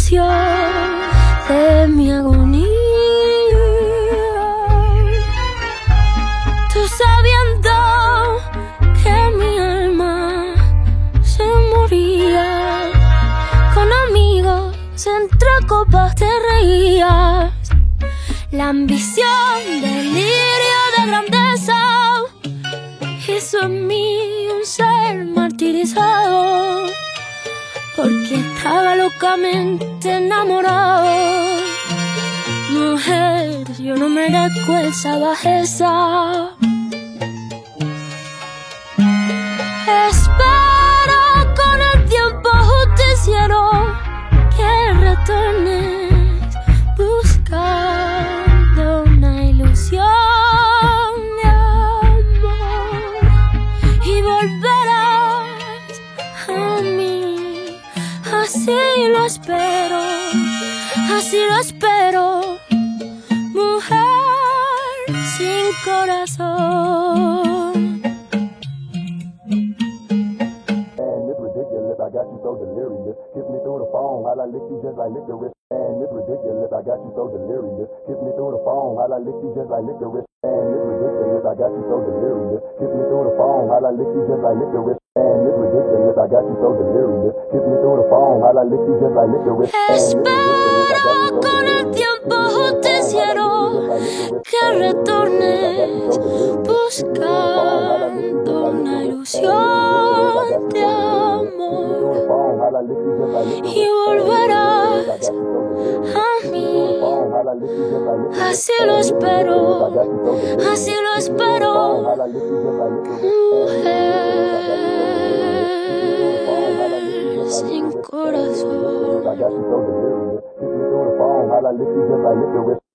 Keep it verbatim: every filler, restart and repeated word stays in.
ilusión de mi agonía. Tú sabiendo que mi alma se moría, con amigos entre copas te reías. La ambición, delirio de grandeza hizo en mí un ser martirizado, porque estaba locamente enamorado. Mujer, yo no merezco esa bajeza. Espero con el tiempo justiciero que retornes buscando una ilusión de amor y volverás a mí. Así lo espero, así lo espero, mujer sin corazón. I got you so delirious. Kiss me through the phone while I lick you just like licorice. Man, it's ridiculous. I got you so delirious. Kiss me through the phone while I lick you just like licorice. Man, it's ridiculous. I got you so delirious. Kiss me through the phone while I lick you just like licorice. Man, it's ridiculous. I got you so delirious. Kiss me through the phone while I lick you just like licorice. Espero con el tiempo justiciero que retornes buscando una ilusión de amor y volverás a mí. Así lo espero, así lo espero, mujer sin corazón.